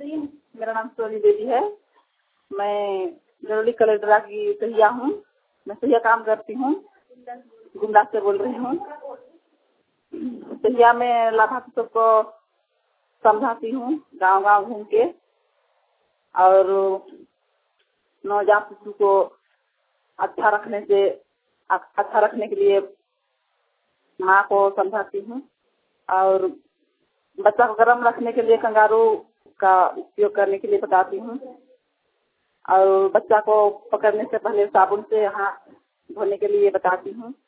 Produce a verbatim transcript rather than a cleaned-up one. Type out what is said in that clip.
मेरा नाम सोनी देवी है। मैं जरूरी कलेक्टरा की सहिया हूँ। मैं सहिया काम करती हूँ, गुमला से बोल रही हूँ। सहिया में लाभार्थी सबको समझाती हूँ गांव गांव घूम के, और नवजात शिशु को अच्छा रखने से अच्छा रखने के लिए माँ को समझाती हूँ, और बच्चा को गर्म रखने के लिए कंगारू का उपयोग करने के लिए बताती हूँ, और बच्चा को पकड़ने से पहले साबुन से हाथ धोने के लिए बताती हूँ।